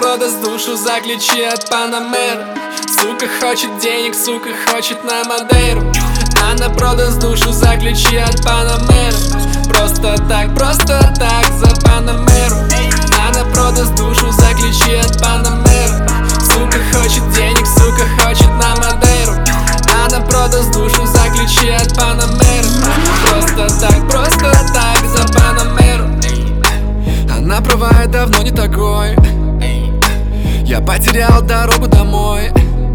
продаст душу за ключи от Панамеры. Сука хочет денег, сука хочет на Мадейру. Она продаст душу за ключи от Панамеры. Просто так за Панамеру. Она продаст душу за ключи от Панамеры. Сука хочет денег, сука хочет на Мадейру. Она продаст душу за ключи от Панамеры. Просто так за Панамеру. Она права, я давно не такой. Я потерял дорогу домой.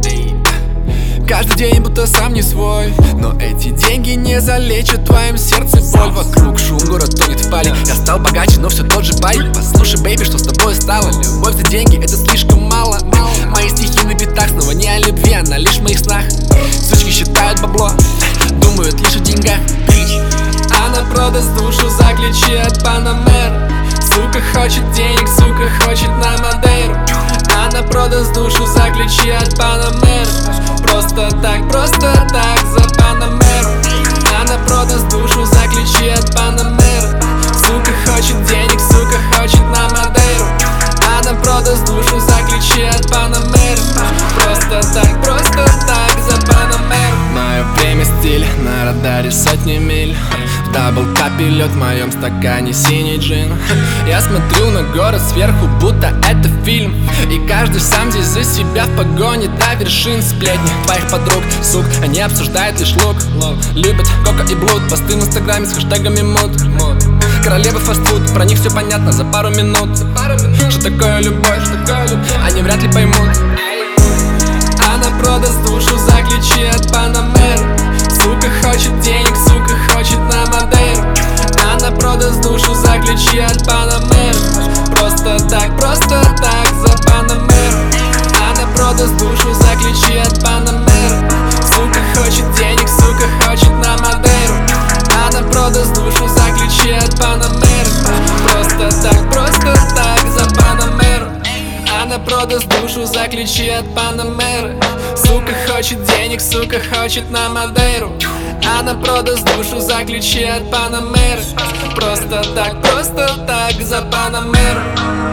Каждый день будто сам не свой. Но эти деньги не залечат в твоем сердце боль. Вокруг шум, город тонет в пале. Я стал богаче, но все тот же парень. Послушай, бэйби, что с тобой стало? Любовь за деньги, это слишком мало. Мои стихи на битах снова не о любви, она лишь в моих снах. Сучки считают бабло, думают лишь о деньгах. Она продаст душу за ключи от Панамеры. Сука хочет денег, сука хочет на Мадейру. Она продаст душу за ключи от Панамеры. Просто так за Панамеру. Она продаст душу за ключи от Панамеры. Сука хочет денег, сука хочет на Мадейру. Она продаст душу за ключи от Панамеры. Просто так за Панамеру. Мое время стиль, на радаре сотни миль. В даблкапе лед, в моем стакане синий джин. Я смотрю на город сверху, будто это фильм. И каждый сам здесь за себя в погоне до вершин. Сплетни твоих подруг, сук, они обсуждают лишь лук. Любят кока и блуд, посты в инстаграме с хэштегами мод. Королевы фастфуд, про них все понятно за пару минут. Что такое любовь, они вряд ли поймут. Она продаст душу за ключи от Панамеры. Сука хочет денег, сука хочет на Мадейру. Она продаст душу за ключи от Панамеры. Просто так за Панамеру. Она продаст душу за ключи от Панамеры. Сука хочет денег, сука хочет на Мадейру. Она продаст душу за ключи от Панамеры. Просто так за Панамеру. Она продаст душу за ключи от Панамеры. Сука хочет денег, сука хочет на Мадейру. Она продаст душу за ключи от Панамеры. Просто так за Панамеру.